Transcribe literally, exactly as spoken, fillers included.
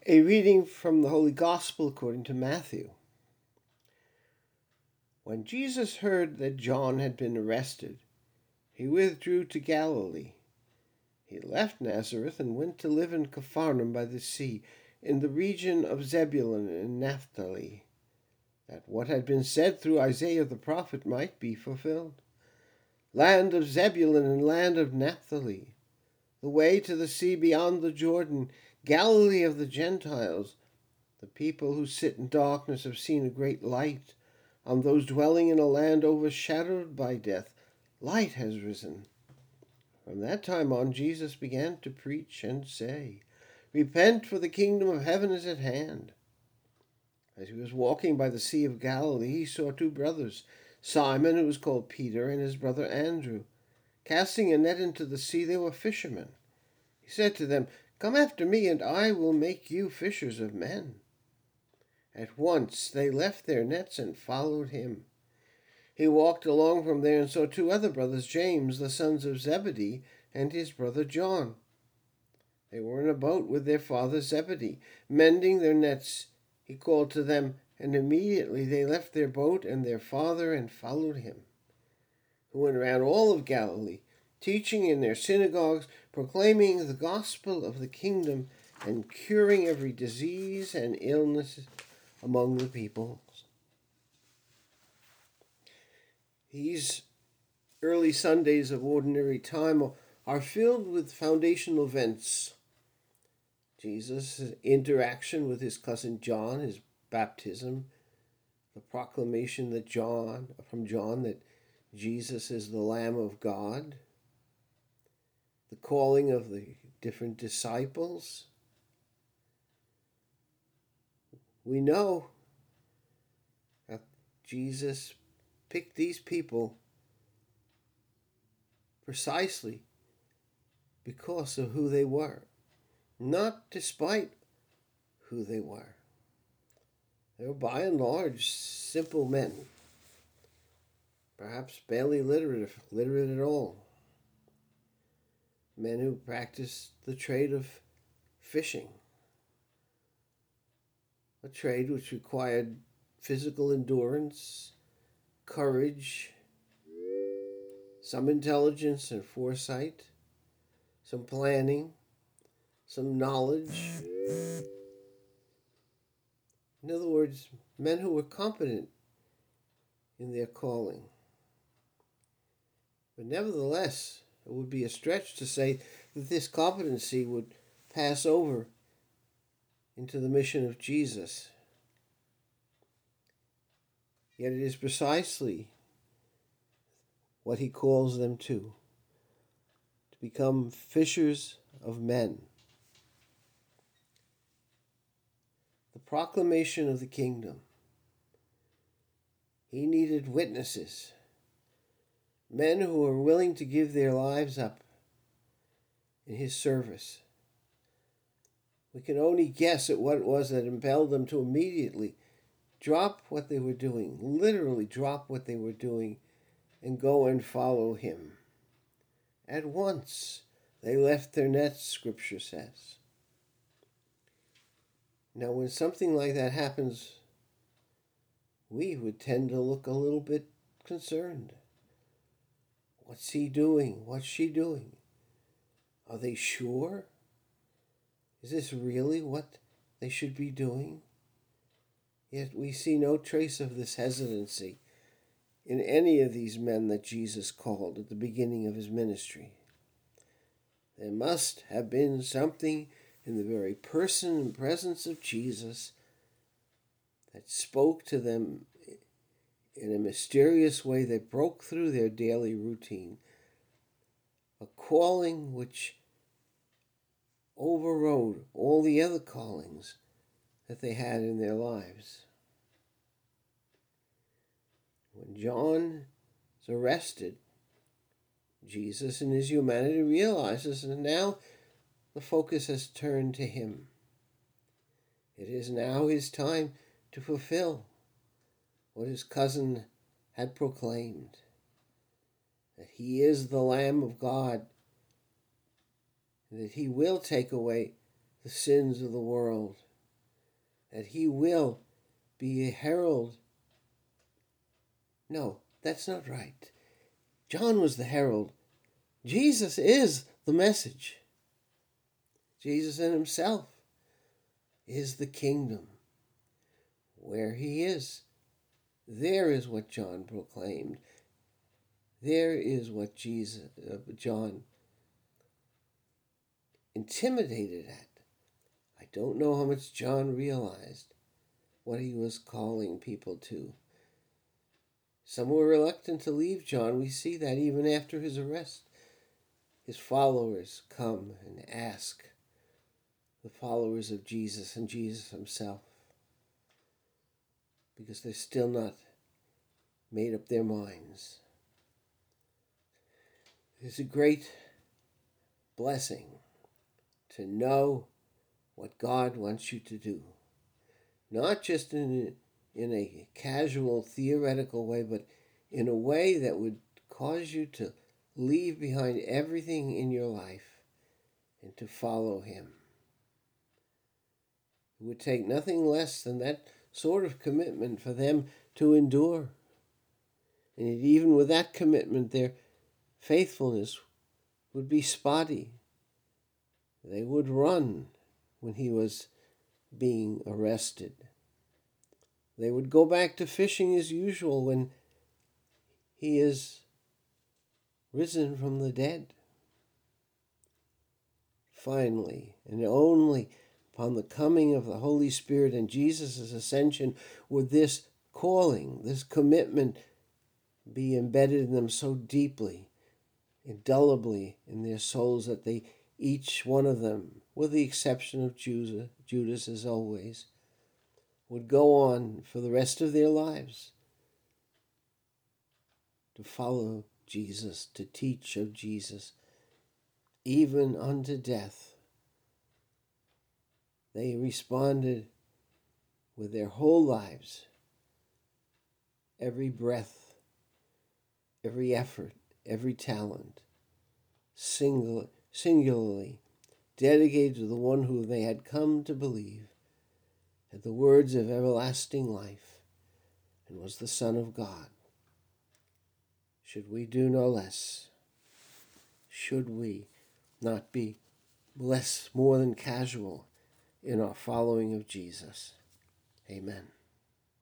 A reading from the Holy Gospel according to Matthew. When Jesus heard that John had been arrested, he withdrew to Galilee. He left Nazareth and went to live in Capharnaum by the sea, in the region of Zebulun and Naphtali, that what had been said through Isaiah the prophet might be fulfilled. Land of Zebulun and land of Naphtali, the way to the sea beyond the Jordan, Galilee of the Gentiles. The people who sit in darkness have seen a great light. On those dwelling in a land overshadowed by death, light has risen. From that time on, Jesus began to preach and say, "Repent, for the kingdom of heaven is at hand." As he was walking by the Sea of Galilee, he saw two brothers, Simon, who was called Peter, and his brother Andrew. Casting a net into the sea, they were fishermen. He said to them, "Come after me, and I will make you fishers of men." At once they left their nets and followed him. He walked along from there and saw two other brothers, James, the sons of Zebedee, and his brother John. They were in a boat with their father Zebedee, mending their nets. He called to them, and immediately they left their boat and their father and followed him, who went around all of Galilee, teaching in their synagogues, proclaiming the gospel of the kingdom, and curing every disease and illness among the people. These early Sundays of ordinary time are filled with foundational events. Jesus' interaction with his cousin John, his baptism, the proclamation that John from John that Jesus is the Lamb of God, the calling of the different disciples. We know that Jesus picked these people precisely because of who they were, not despite who they were. They were by and large simple men, perhaps barely literate, if literate at all. Men who practiced the trade of fishing, a trade which required physical endurance, courage, some intelligence and foresight, some planning, some knowledge. In other words, men who were competent in their calling. But nevertheless, it would be a stretch to say that this competency would pass over into the mission of Jesus. Yet it is precisely what he calls them to, to become fishers of men. The proclamation of the kingdom. He needed witnesses, men who were willing to give their lives up in his service. We can only guess at what it was that impelled them to immediately drop what they were doing, literally drop what they were doing, and go and follow him. At once they left their nets, Scripture says. Now, when something like that happens, we would tend to look a little bit concerned. What's he doing? What's she doing? Are they sure? Is this really what they should be doing? Yet we see no trace of this hesitancy in any of these men that Jesus called at the beginning of his ministry. There must have been something in the very person and presence of Jesus that spoke to them in a mysterious way that broke through their daily routine, a calling which overrode all the other callings that they had in their lives. When John is arrested, Jesus in his humanity realizes that now the focus has turned to him. It is now his time to fulfill what his cousin had proclaimed, that he is the Lamb of God, and that he will take away the sins of the world. that he will be a herald. No, that's not right. John was the herald. Jesus is the message. Jesus in himself is the kingdom. Where he is, there is what John proclaimed. There is what Jesus, uh, John intimidated at. I don't know how much John realized what he was calling people to. Some were reluctant to leave John. We see that even after his arrest. His followers come and ask, the followers of Jesus and Jesus himself, because they're still not made up their minds. It's a great blessing to know what God wants you to do. Not just in a, in a casual, theoretical way, but in a way that would cause you to leave behind everything in your life and to follow him. It would take nothing less than that sort of commitment for them to endure. And even with that commitment, their faithfulness would be spotty. They would run when he was being arrested. They would go back to fishing as usual when he is risen from the dead. Finally, and only upon the coming of the Holy Spirit and Jesus' ascension would this calling, this commitment be embedded in them so deeply, indelibly in their souls that they, each one of them, with the exception of Judas, Judas as always, would go on for the rest of their lives to follow Jesus, to teach of Jesus, even unto death. They responded with their whole lives, every breath, every effort, every talent, single, singularly dedicated to the one who they had come to believe, had the words of everlasting life, and was the Son of God. Should we do no less? Should we not be less, more than casual in our following of Jesus? Amen.